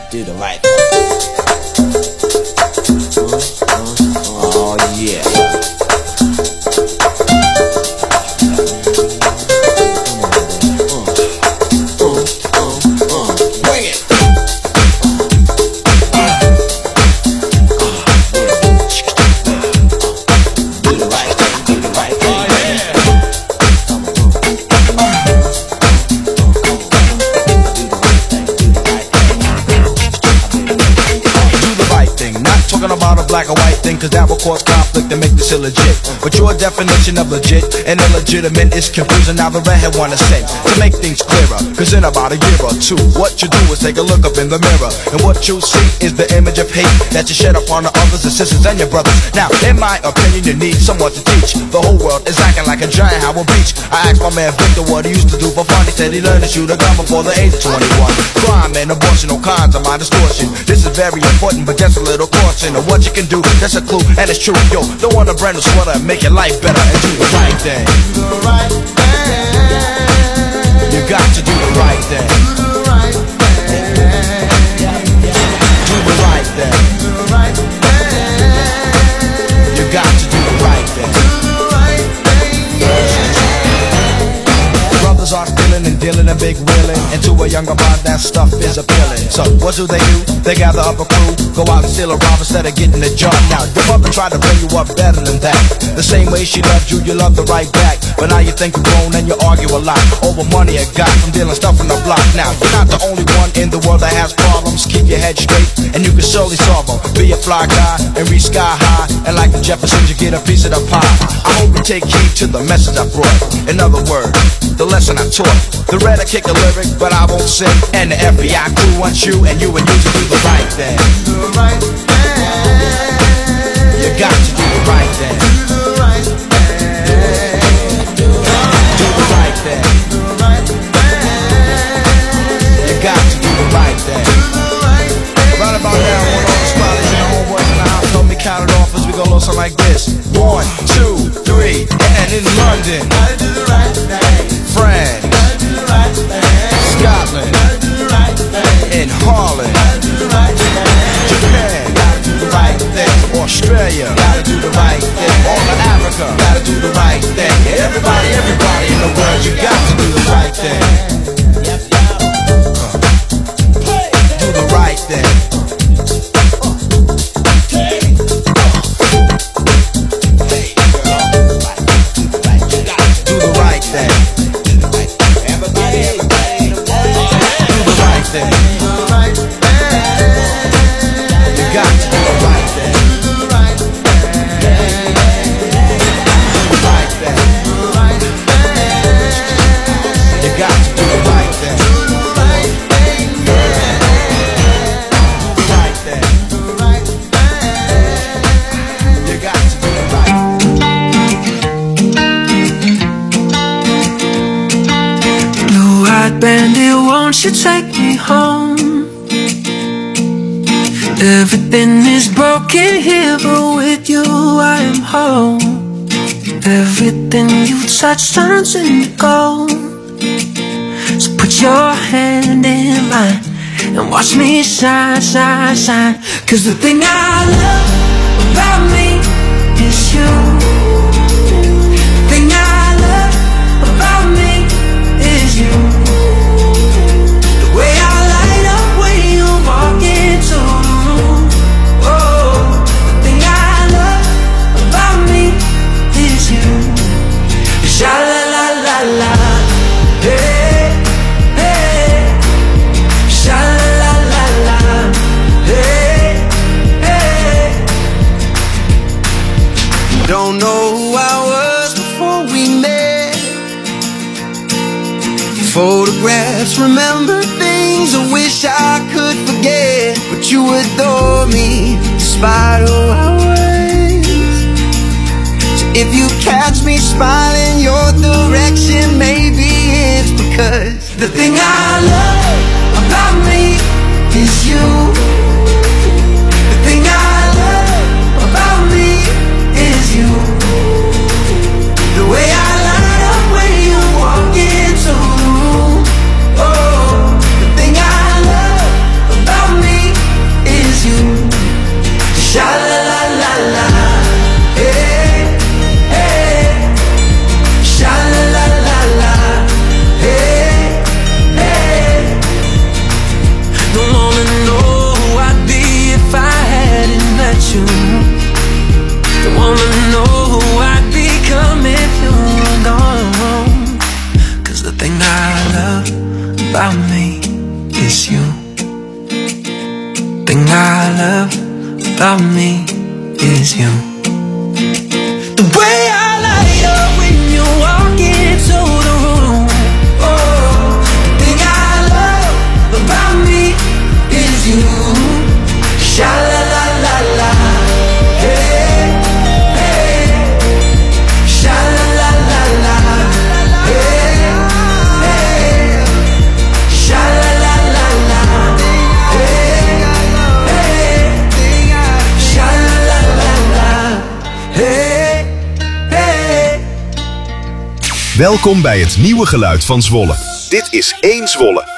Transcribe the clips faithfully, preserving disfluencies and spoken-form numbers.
do the right thing. Uh, uh, oh yeah. Black or white thing, cause that will cause conflict and make this illegit. But your definition of legit and illegitimate is confusing. Now the redhead wanna say, to make things clearer, cause in about a year or two, what you do is take a look up in the mirror, and what you see is the image of hate that you shed upon the others and sisters and your brothers. Now, in my opinion, you need someone to teach. The whole world is acting like a giant Howard Beach. I asked my man Victor what he used to do for fun. He said he learned to shoot a gun before the age of twenty-one. Crime and abortion, all kinds of my distortion. This is very important, but just a little caution of what you can do. That's a clue, and it's true. Yo, don't want a brand new sweater and make your life better and do the right thing. Do the right thing. You got to do the right thing. Do the right thing. Do the right thing. Do the right thing. You got to do the right thing. Do the right thing. Brothers are stealing and dealing and big wheeling, and to a younger mind that stuff is appealing. So what do they do? They gather up a crew, go out and steal a rob instead of getting the job. Now your mother tried to bring you up better than that. The same way she loved you, you loved her right back. But now you think you're grown and you argue a lot over money you got from dealing stuff on the block. Now you're not the only one in the world that has problems. Keep your head straight and you can surely solve them. Be a fly guy and reach sky high, and like the Jeffersons you get a piece of the pie. I hope you take heed to the message I brought. In other words, the lesson I taught. The red I kick a lyric, but I won't sing. And the F B I crew wants you and you and you to do the right thing. Do the right thing. You got to do the right thing. Do the right thing. Do the right thing. Do the right thing. You got to do the right thing. Do the right thing. Right about now, one of the spotters and the homeboys in the house told me count it off as we go low something like this. One, two, three, and in London, Gotta do the right thing. France, Gotta do the right thing. Scotland, Gotta do the right thing. in Holland, Gotta do the right thing. Japan, Gotta do the right thing. Australia, Gotta do the right thing. all of Africa, Gotta do the right thing. everybody, everybody in the world, you got to do the right thing. Do the right thing. Do the right thing. Everybody, everybody, Do the right thing. Do the right thing. You got to do the right thing. Do the right thing. Do the right thing. Do the right thing. You got to do the right thing. Do the right thing. Do the right thing. Do the right thing. You got to do the right thing. Blue-eyed bandit, won't you take me home? Everything is broken here, but with you I am home. Everything you touch turns into gold. So put your hand in mine and watch me shine, shine, shine. Cause the thing I love about me is you. The thing I love about me is you. The way I light up when you walk into the room. Oh, the thing I love about me is you. Sha la la la la, hey, hey. Sha la la la la, hey, hey. Don't know who I was before we met. Photographs, remember things I wish I could forget. But you adore me despite who I was. So if you catch me smiling your direction, maybe it's because the thing I love about me is you. The thing I love about me is you. The way I light up when you walk into the room. Oh, the thing I love about me thing I love about me is you. The way I light up when you walk into the room. Oh, the thing I love about me is you. Sha la la la la, hey, hey. Sha la la la la, hey, hey. Sha la la la la, hey, hey. Sha la la la la, hey, hey. Welkom bij het nieuwe geluid van Zwolle. Dit is één Zwolle.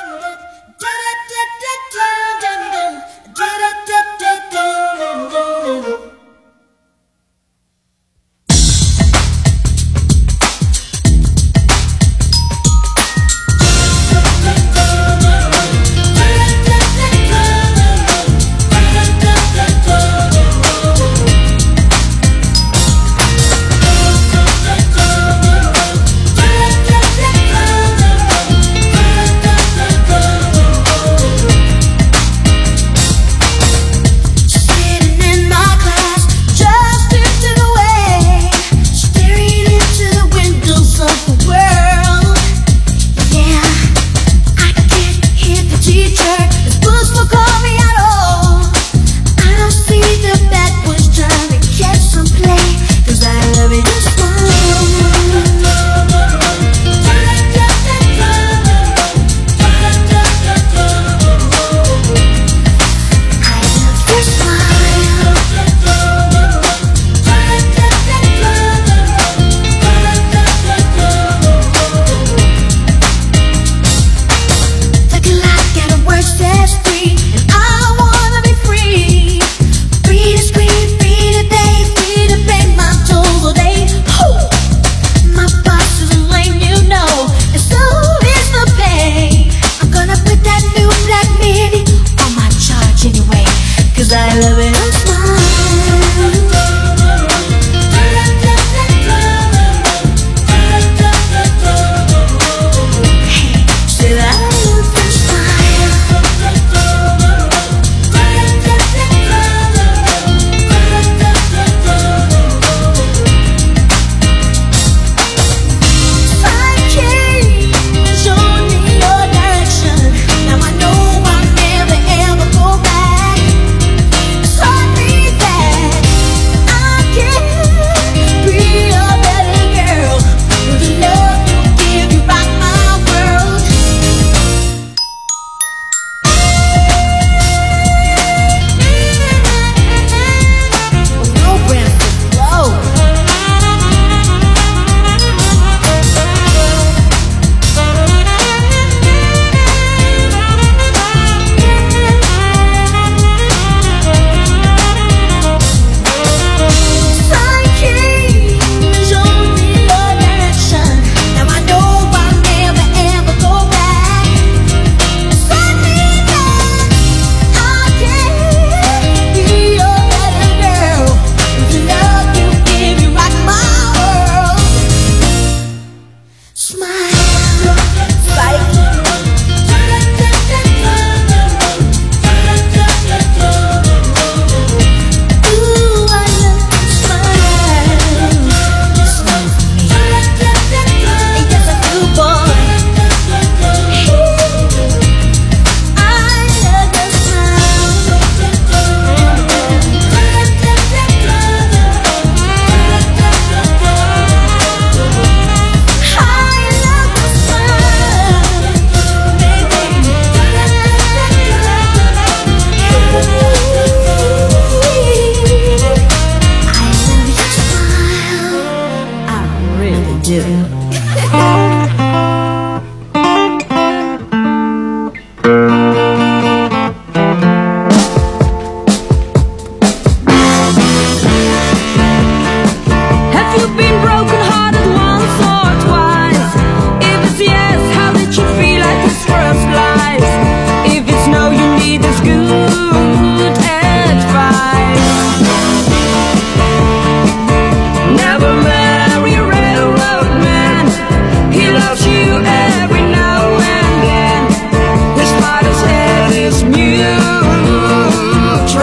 Sorry.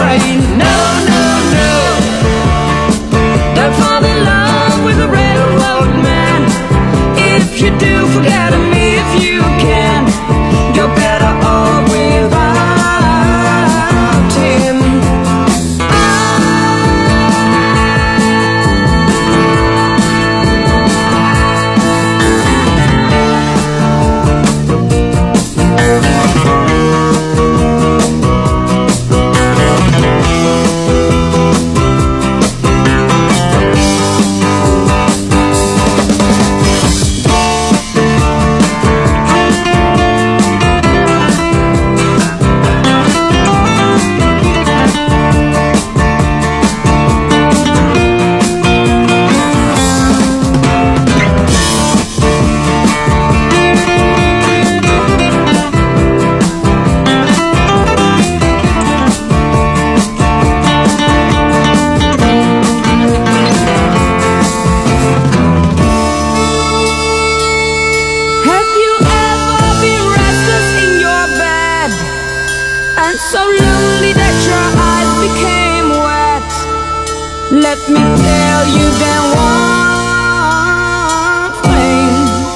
train. No, no, no, don't fall in love with a railroad man. If you do, forget me if you can. You're better off without him. So lonely that your eyes became wet. Let me tell you then one thing.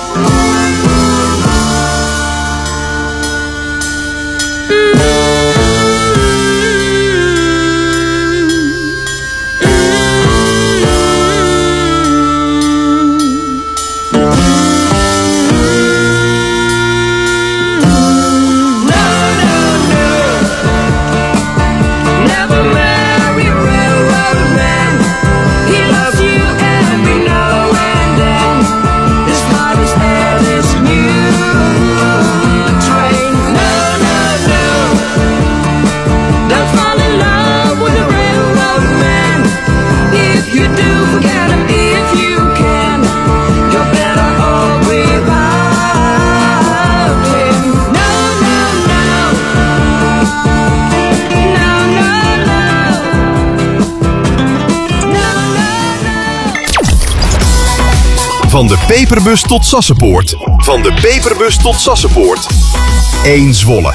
Van de Peperbus tot Sassenpoort. Van de Peperbus tot Sassenpoort. Eén Zwolle.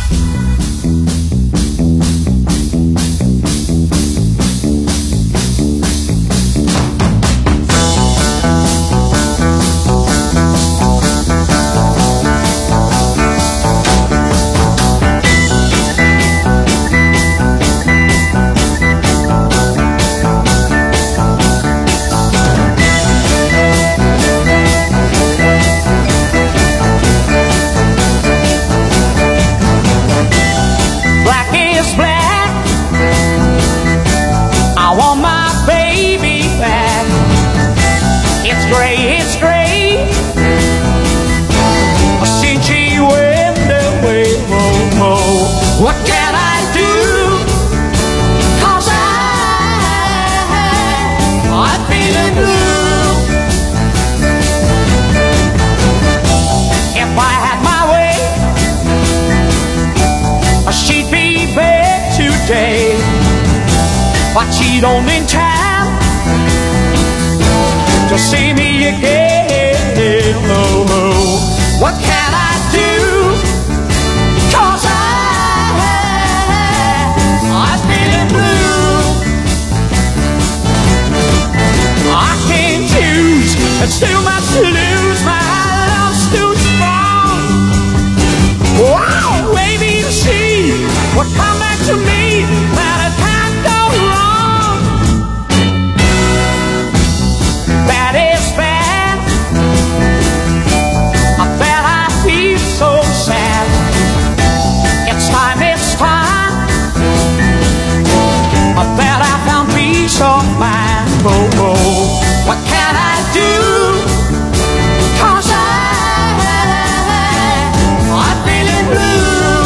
What can I do? 'Cause I, I'm feeling blue. If I had my way, she'd be back today, but she don't in time to see me again. Oh, oh. What can I do? 'Cause I I'm feeling blue. I can't choose, and still much to lose. My love's too strong. Wow, baby, you see what come back to me, that it can't go wrong. That is bad. I bet I feel so sad. It's time, it's time. I bet I found peace of mind. Oh, oh. What can I do? 'Cause I, I'm feeling blue.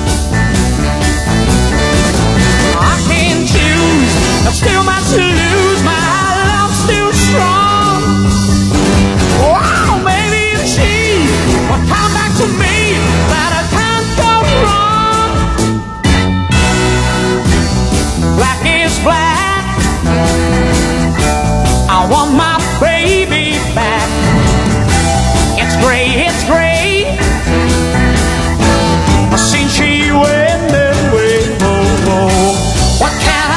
I can't choose, there's still much to lose. My love's still strong. Wow, maybe you see what come back to me, that I can't go wrong. Black is black. I want my baby back. It's gray, it's gray. Since she went away, oh, oh. What can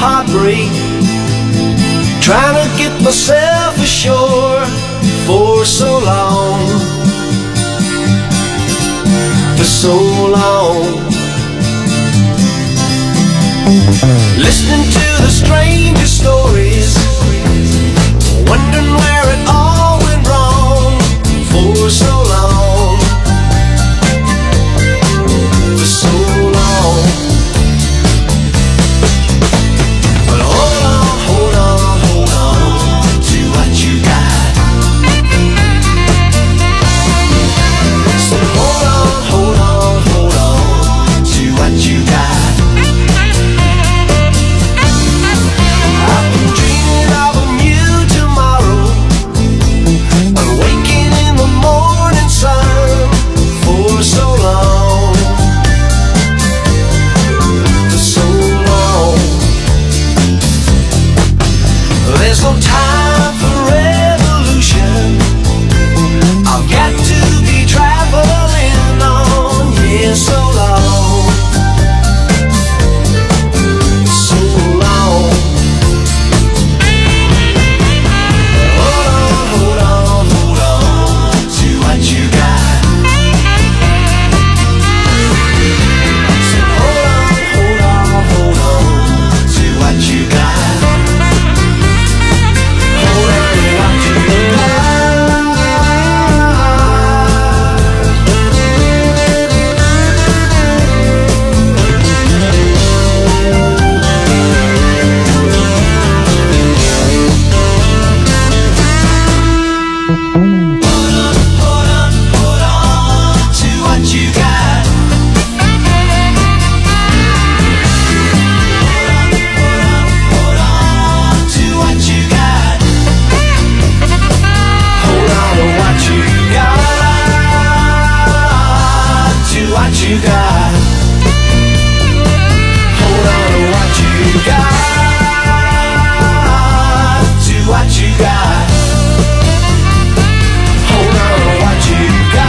heartbreak, trying to get myself ashore for so long, for so long. Listening to the strangest stories, wondering where it all went wrong for so long, for so long. But hold on, hold on, hold on to what you got. So hold on, hold on, hold on to what you got. I've been dreaming of a new tomorrow, I'm waking in the morning sun for so long, for so long. There's no time for revolution, I've got to be traveling on, yeah, so long, so long. Hold on, hold on, hold on to what you got. So hold on, hold on, hold on to what you got. Hold on to what you got. Hold on, hold on to what you got. Hold on, hold on, hold on to what you got. Hold on to what you got. To what you got. Hold on to what you got. To what you got. Hold on to what you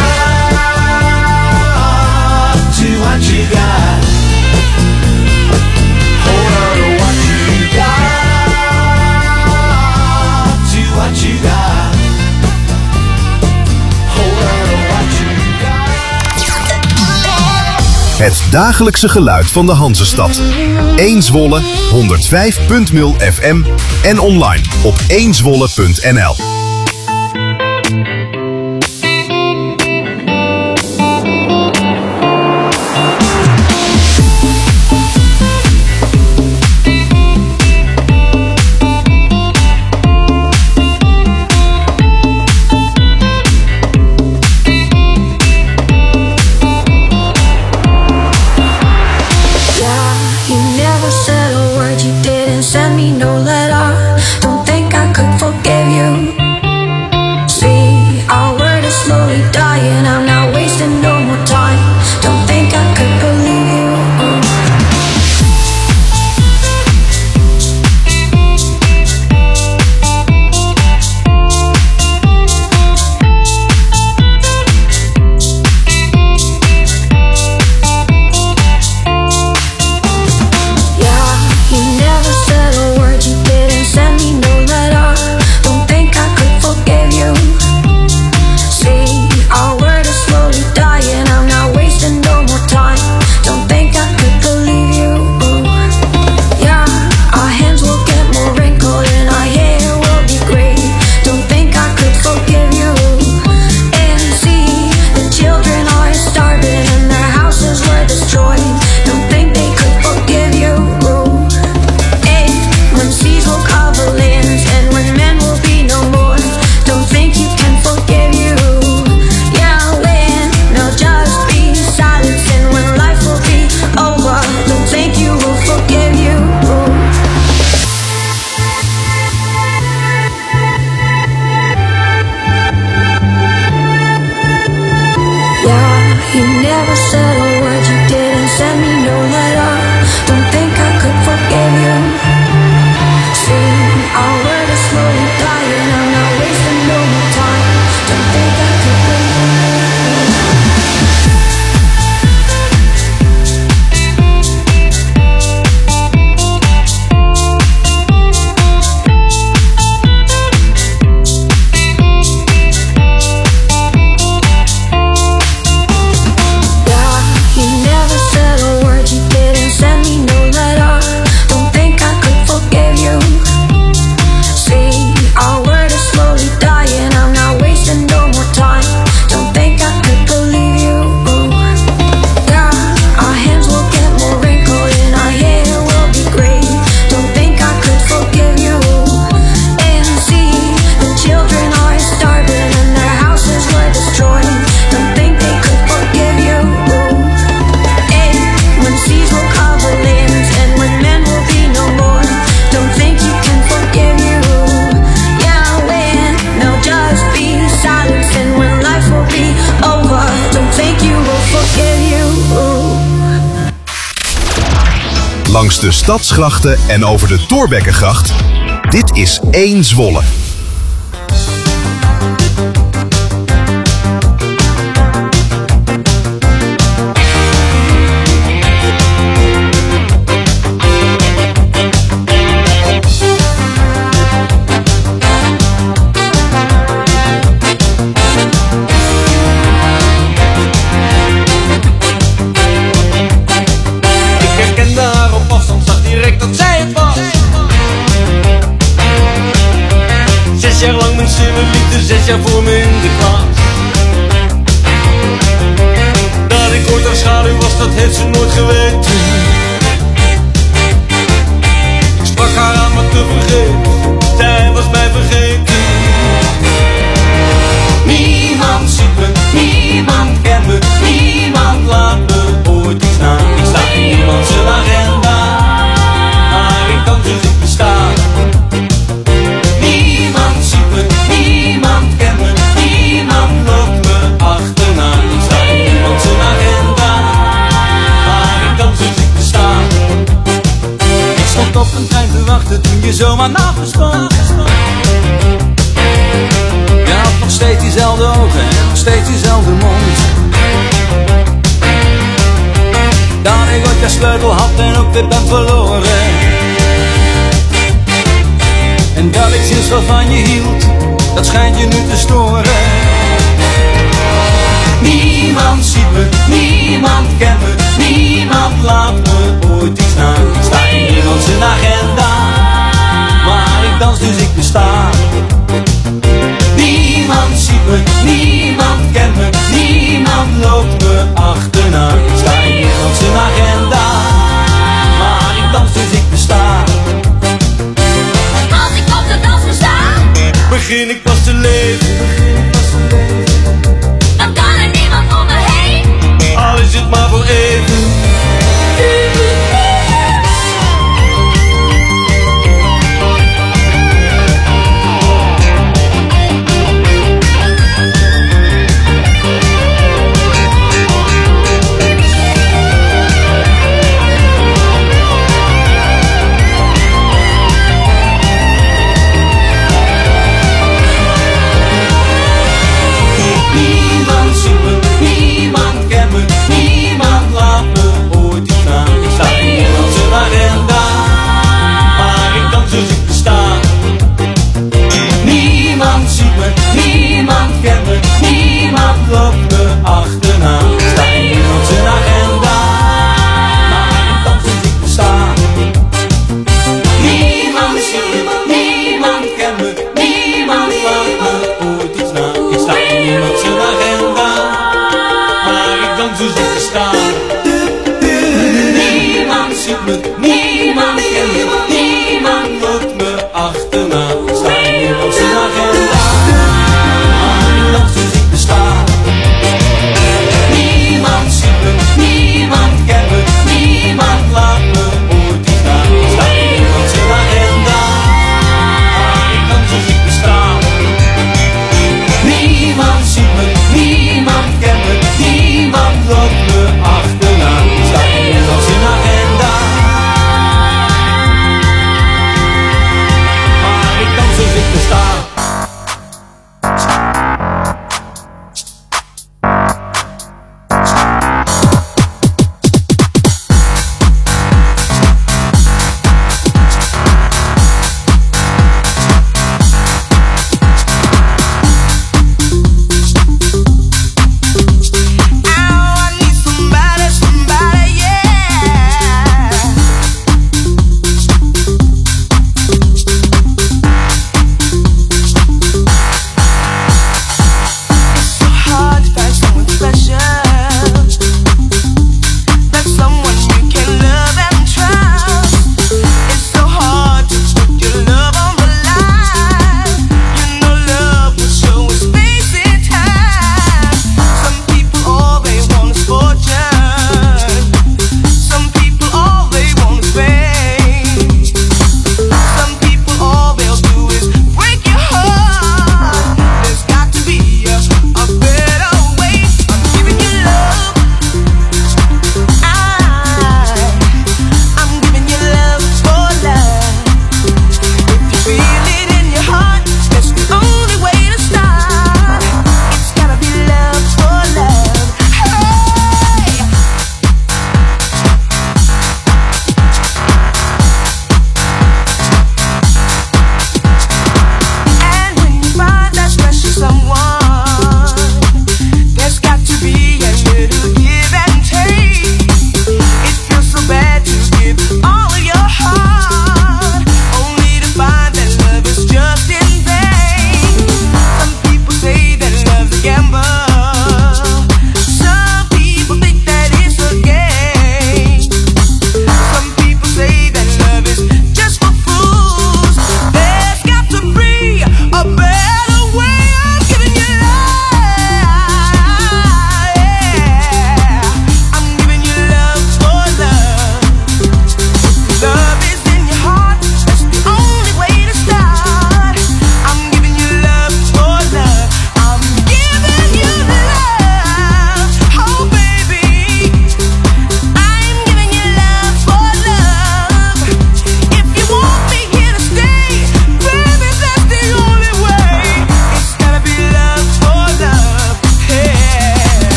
got. To what you got. Hold on to what you got. To what you got. Hold on to what you got. Het dagelijkse geluid van de Hanzestad. één Zwolle, honderdvijf punt nul F M en online op één zwolle punt n l. You never said a word, you didn't send me no letter. Don't think I could forgive you. langs de stadsgrachten en over de Thorbeckengracht. Dit is één Zwolle. Zes jaar lang mijn stille liefde, zes jaar voor me in de klas. Dat ik ooit haar schaduw was, dat heeft ze nooit geweten. Ik sprak haar aan maar te vergeten, zij was mij vergeten. Niemand ziet me, niemand kent me, niemand laat me ooit iets na. Ik sta in niemand zijn agenda, maar ik kan dus niet bestaan. Niemand ziet me, niemand kent me, niemand loopt me achterna. Ik sta in niemand zijn agenda, maar ik kan dus niet bestaan. Ik stond op een trein te wachten toen je zomaar naast me stond. Je had nog steeds diezelfde ogen en nog steeds diezelfde mond. Dat ik ooit je sleutel had en ook weer ben verloren. En dat ik zielsveel van je hield, dat schijnt je nu te storen. Niemand ziet me, niemand kent me, niemand laat me ooit iets na. Ik sta in niemand zijn agenda, maar ik dans dus ik besta. Niemand ziet me, niemand kent me, niemand loopt me achterna. Ik sta in niemand zijn agenda, maar ik dans dus ik besta. Als ik op de dansen sta, Begin ik pas te leven, dan kan er niemand om me heen. al is het maar voor even.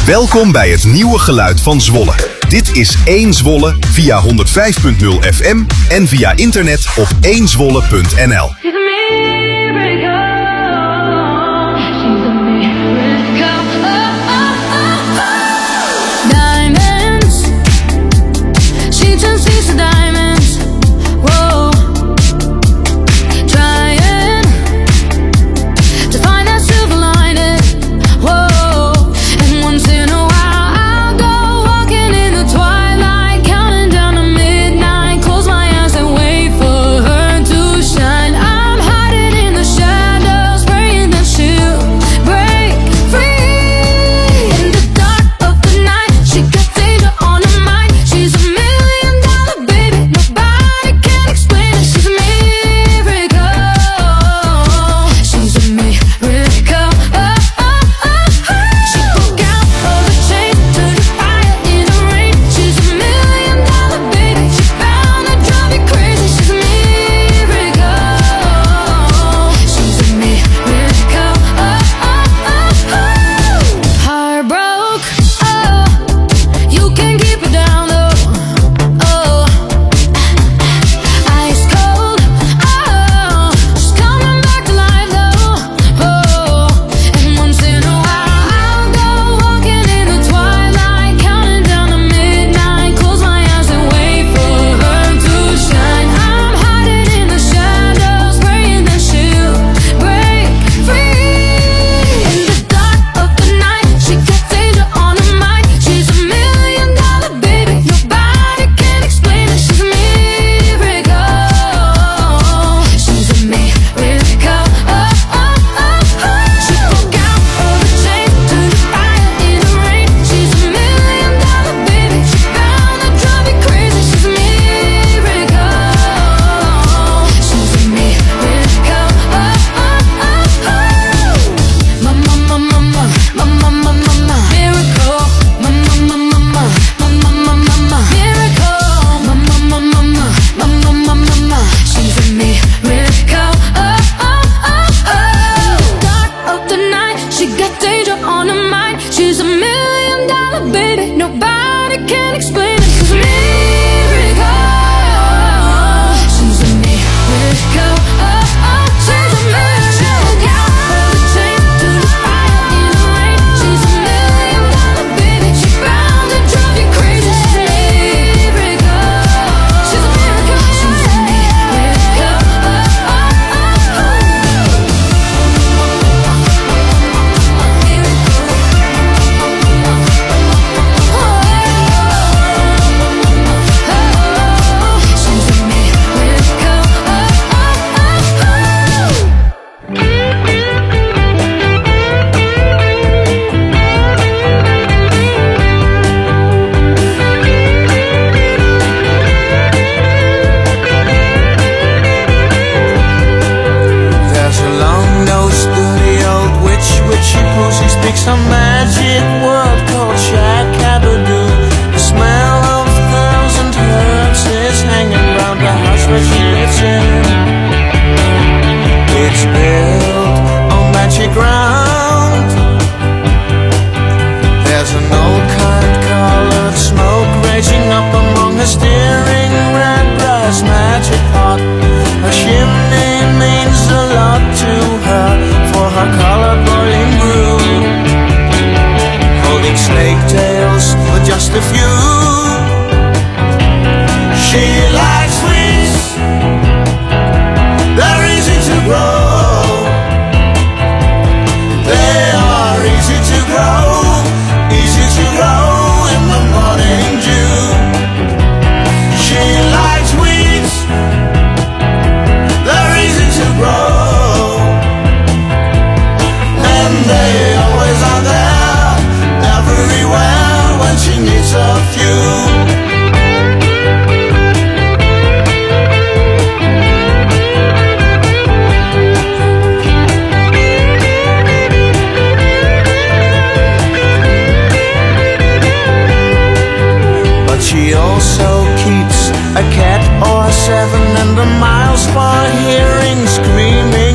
Welkom bij het nieuwe geluid van Zwolle. Dit is één Zwolle via honderdvijf punt nul F M en via internet op één zwolle punt n l.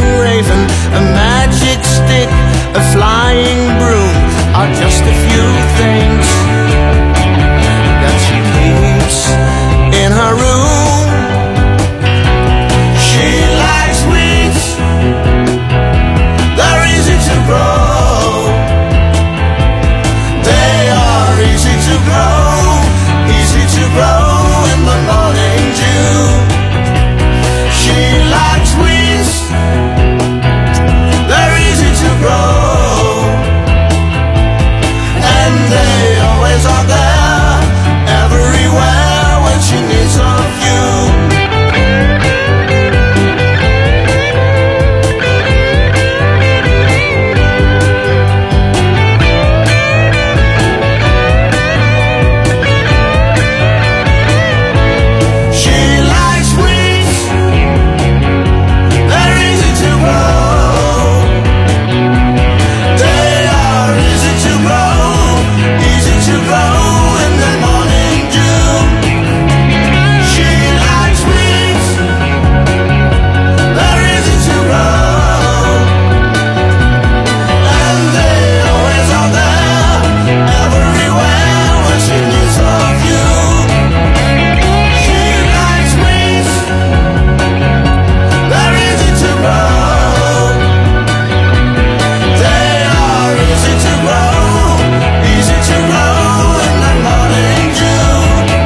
Just a few things that she keeps in her room. She likes weeds, they're easy to grow. They are easy to grow, easy to grow in the morning dew. She likes weeds, they're easy to grow, and they always are there, everywhere when she needs of you. She likes weeds, they're easy to grow. They are easy to grow, easy to grow in the morning dew. She likes weeds, they're easy to grow, and they always are there, everywhere when she needs of you. She likes weeds, they're easy to grow. They are easy to grow, easy to grow in the morning dew.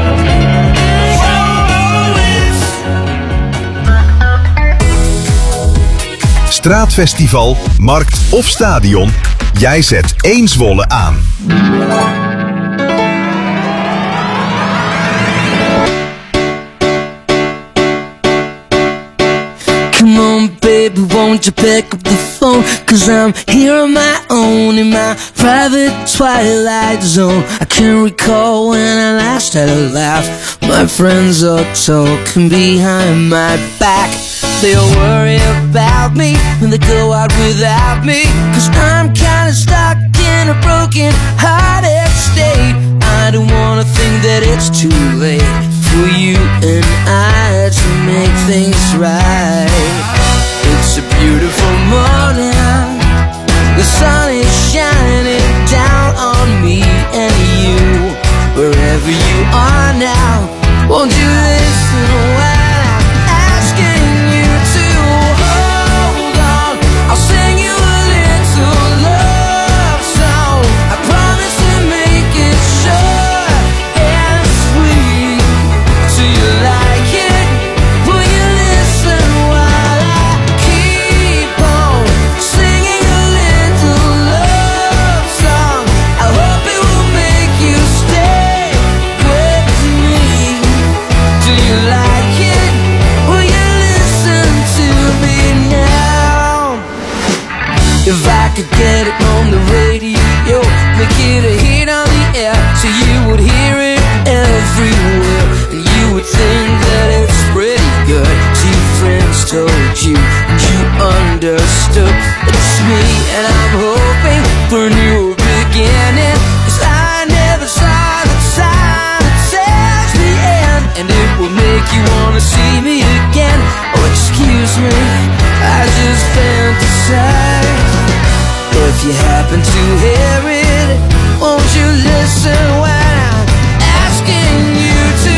Straatfestival, markt of stadion, jij zet één Zwolle aan. Come on, baby, won't you pick up the phone? Cause I'm here on my own in my private twilight zone. I can't recall when I last had a laugh. My friends are talking behind my back. They'll worry about me when they go out without me. Cause I'm kinda stuck in a broken hearted state. I don't wanna think that it's too late for you and I to make things right. It's a beautiful morning, the sun is shining down on me and you. Wherever you are now, won't you listen when I'm asking you to hold on? I'll sing you a little love song. I promise to make it short and sweet. Do you like it? Will you listen while I keep on singing a little love song? I hope it will make you stay with me. Do you like it? Will you listen to me now? If I could get it on the radio, make it a hit on the air, so you would hear it everywhere, and you would think that it's pretty good. Two friends told you, and you understood. It's me, and I'm hoping for a new beginning. Cause I never saw the sign that says the end, and it will make you wanna see me again. Oh, excuse me, I just fantasize. If you happen to hear it, won't you listen when I'm asking you to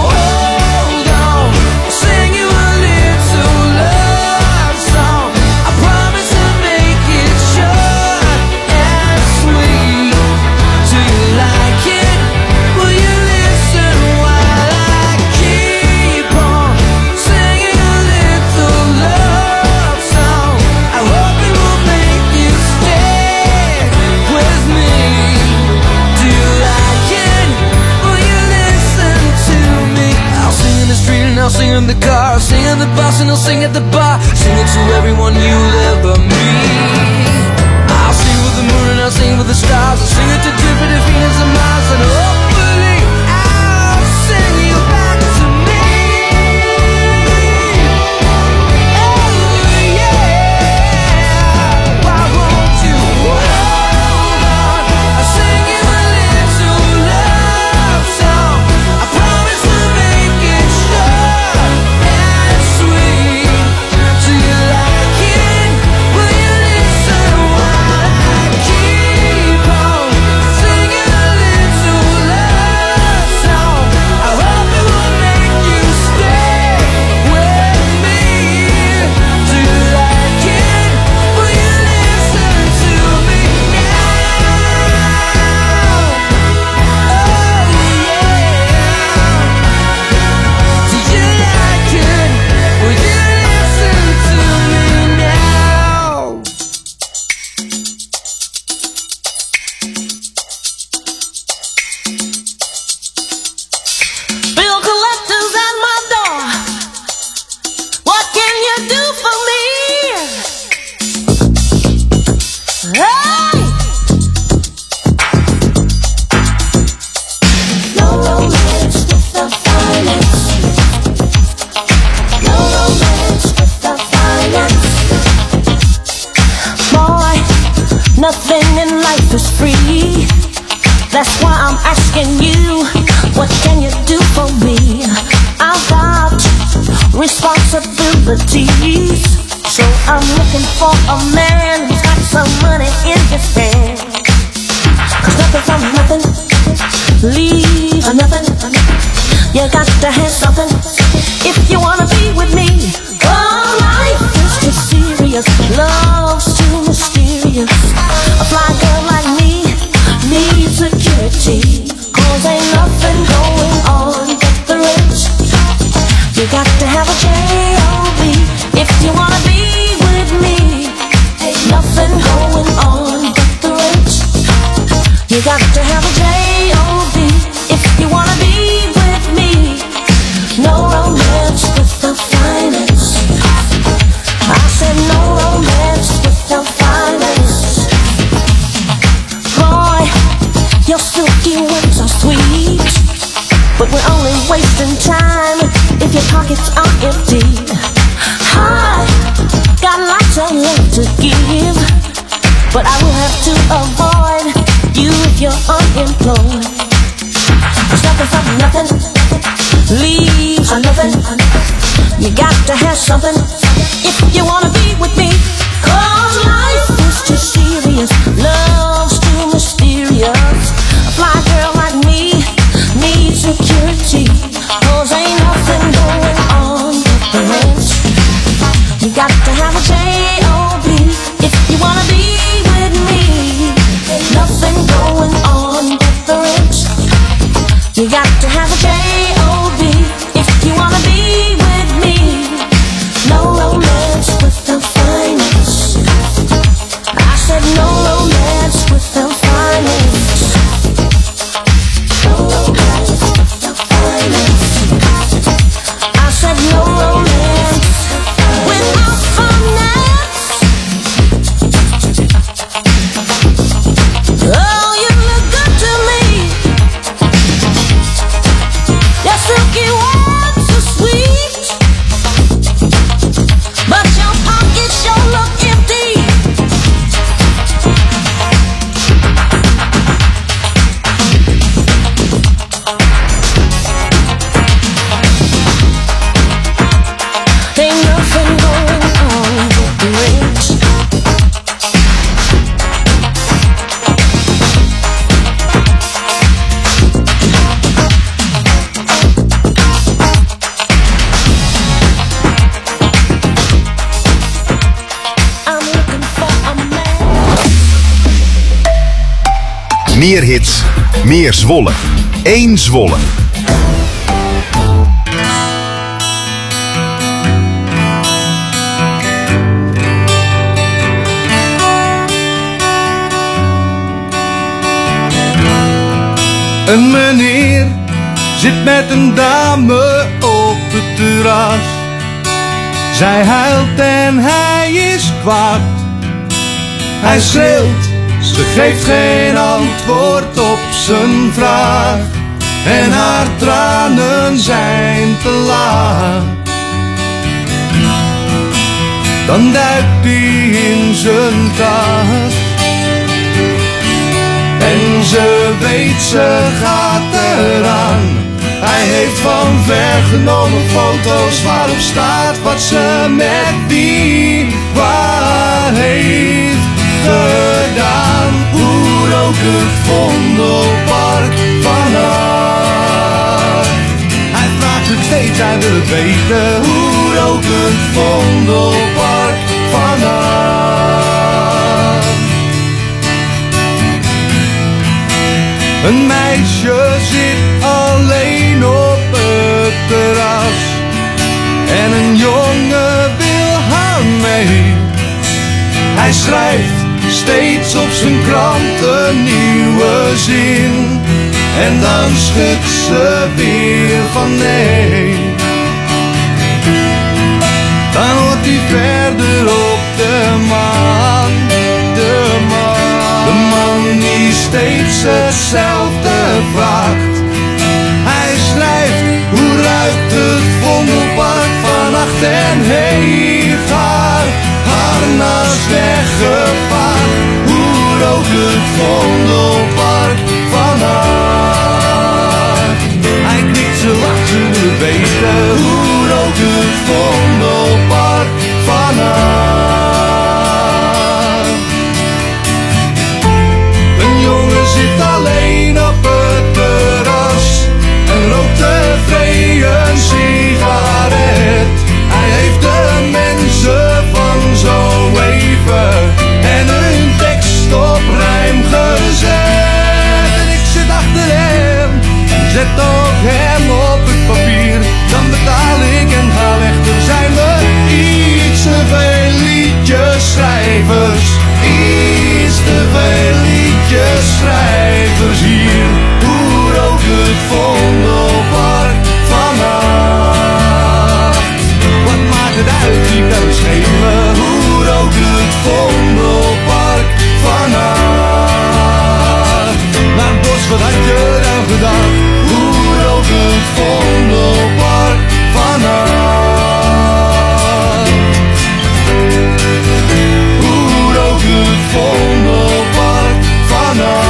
hold on? I'll sing you a little love song. I promise to make it short and sweet. Do you like it? Will you listen while I keep on singing a little love song? I hope it will make you stay with me. Do you like it? Will you listen to me? I'll sing in the street and I'll sing in the car, I'll sing in the bus and I'll sing at the bar, sing it to everyone you'll ever meet. I'll sing with the moon and I'll sing with the stars, I'll sing it to Jupiter, Venus and Mars, and hopefully I'll sing you back to me. Oh yeah, why won't you hold on? I'll sing you a little love song. I promise to make it short and sweet. Do you like it? Will you listen while I keep on singing a do for me. I've got responsibilities, so I'm looking for a man who's got some money in his hand. Cause nothing from nothing leaves nothing. You got to have something if you wanna be with me. Oh, life is too serious, love's too mysterious. A fly girl like me needs security, cause ain't nothing going on but the rich. You got to have a J O B if you wanna be with me. Ain't nothing going on but the rich. You got to have a J O B if you wanna be with me. No romance without finance. I said no romance without finance. Boy, your silky words are sweet, but we're only wasting time if your pockets are empty. I got lots of love to give, but I will have to avoid you if you're unemployed. Cause nothing from nothing leaves nothing. You got to have something if you wanna be with me. Cause life is too serious, love's too mysterious. A fly girl like me needs security, cause ain't nothing going on but the rent. You got to have a J O B if you wanna be with me. Ain't nothing going on but the rent. You got to have a J O B if you wanna be with me. No romance without finance. I said no romance without finance. No romance without finance. I said no romance without finance. Oh, you look good to me. Your silky words are sweet, but your pockets sure look empty. Ain't nothing going on with the rich. I'm looking for a man. Meer hits, meer Zwolle. Eén Zwolle. Een meneer zit met een dame op het terras. Zij huilt en hij is kwaad. Hij schreeuwt, ze geeft geen antwoord op zijn vraag. En haar tranen zijn te laag. Dan duikt hij in zijn tas. En ze weet, ze gaat eraan. Hij heeft van ver genomen foto's waarop staat wat ze met wie waar heeft gedaan. Hoe ook het Vondelpark van haar. Hij vraagt het steeds, hij wil het weten. Hoe ook het Vondelpark van haar. Een meisje zit alleen op het terras. En een jongen wil haar mee. Hij schrijft steeds op zijn krant een nieuwe zin. En dan schudt ze weer van nee. Dan hoort hij verder op de maan. De man, de man die steeds hetzelfde vraagt. Hij schrijft, hoe ruikt het Vondelpark vannacht en heeft haar harnas weggevaagd. Hoe rookt het Vondelpark van haar. Hij knikt op het papier. Dan betaal ik en ga weg, dan zijn we iets te veel liedjeschrijvers. Iets te veel liedjeschrijvers hier. Hoe rookt het Vondelpark vannacht? Wat maakt het uit, die kan schelen. Hoe rookt het Vondelpark vannacht? Maar Bos, wat had je dan gedacht? Hoe rookt het Vondelpark vannacht? Hoe rookt het Vondelpark vannacht?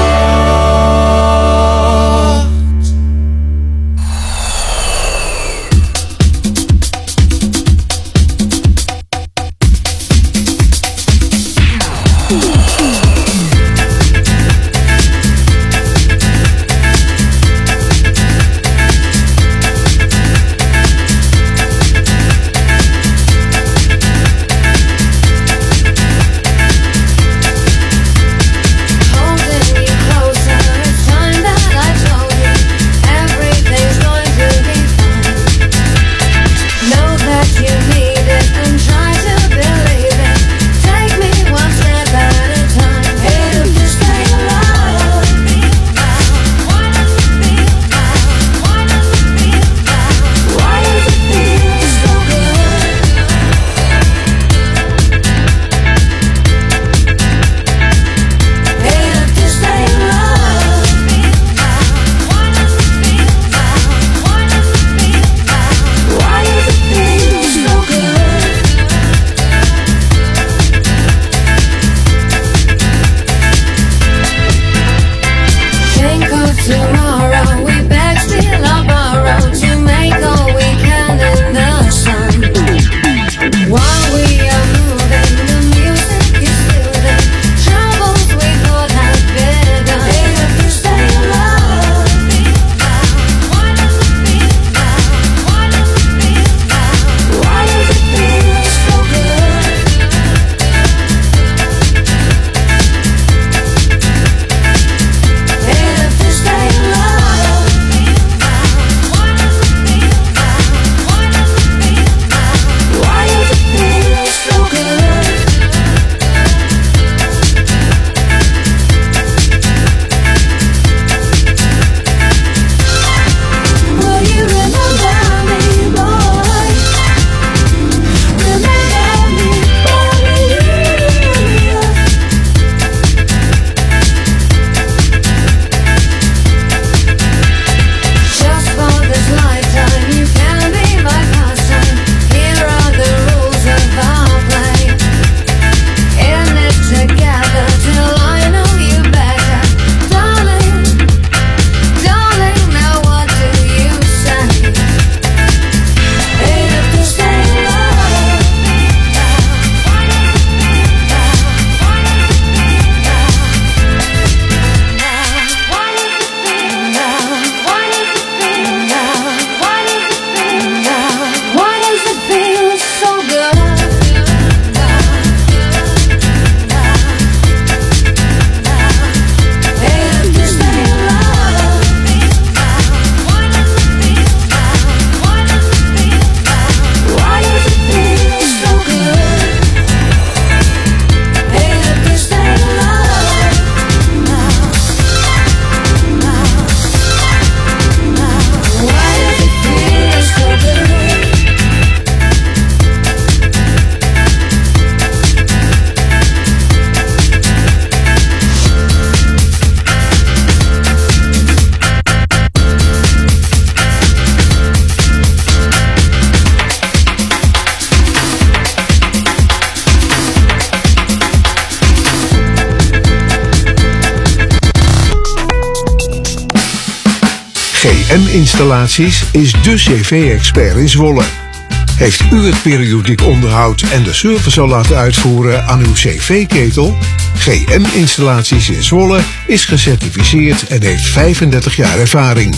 G M-installaties is de cv-expert in Zwolle. Heeft u het periodiek onderhoud en de service al laten uitvoeren aan uw cv-ketel? G M-installaties in Zwolle is gecertificeerd en heeft vijfendertig jaar ervaring.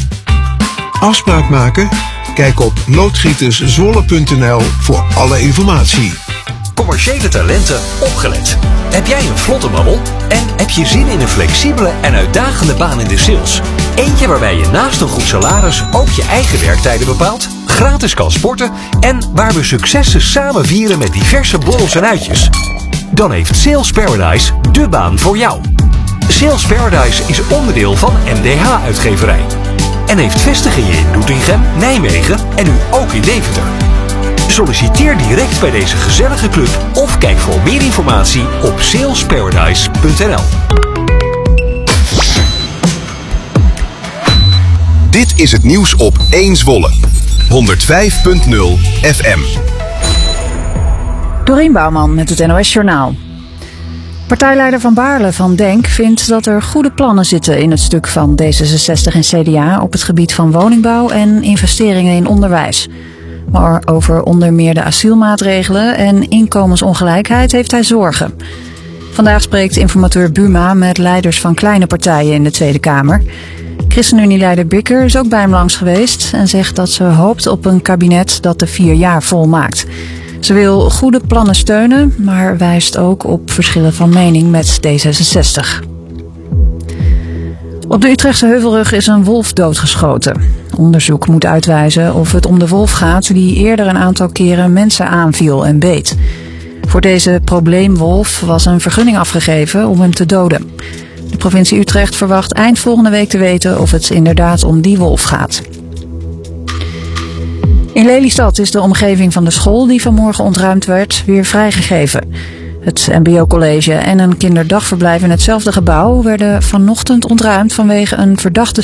Afspraak maken? Kijk op loodgieterszwolle punt n l voor alle informatie. commerciële talenten opgelet. Heb jij een vlotte babbel? En heb je zin in een flexibele en uitdagende baan in de sales? Eentje waarbij je naast een goed salaris ook je eigen werktijden bepaalt, gratis kan sporten en waar we successen samen vieren met diverse borrels en uitjes? Dan heeft Sales Paradise de baan voor jou. Sales Paradise is onderdeel van M D H-uitgeverij en heeft vestigingen in Doetinchem, Nijmegen en nu ook in Deventer. Solliciteer direct bij deze gezellige club of kijk voor meer informatie op salesparadise punt n l. Dit is het nieuws op één Zwolle. honderdvijf punt nul F M. Dorien Bouwman met het N O S Journaal. Partijleider Van Baarle van Denk vindt dat er goede plannen zitten in het stuk van D zesenzestig en C D A op het gebied van woningbouw en investeringen in onderwijs. Maar over onder meer de asielmaatregelen en inkomensongelijkheid heeft hij zorgen. Vandaag spreekt informateur Buma met leiders van kleine partijen in de Tweede Kamer. ChristenUnie-leider Bikker is ook bij hem langs geweest en zegt dat ze hoopt op een kabinet dat de vier jaar volmaakt. Ze wil goede plannen steunen, maar wijst ook op verschillen van mening met D zesenzestig. Op de Utrechtse Heuvelrug is een wolf doodgeschoten. Onderzoek moet uitwijzen of het om de wolf gaat die eerder een aantal keren mensen aanviel en beet. Voor deze probleemwolf was een vergunning afgegeven om hem te doden. De provincie Utrecht verwacht eind volgende week te weten of het inderdaad om die wolf gaat. In Lelystad is de omgeving van de school die vanmorgen ontruimd werd weer vrijgegeven. Het M B O-college en een kinderdagverblijf in hetzelfde gebouw werden vanochtend ontruimd vanwege een verdachte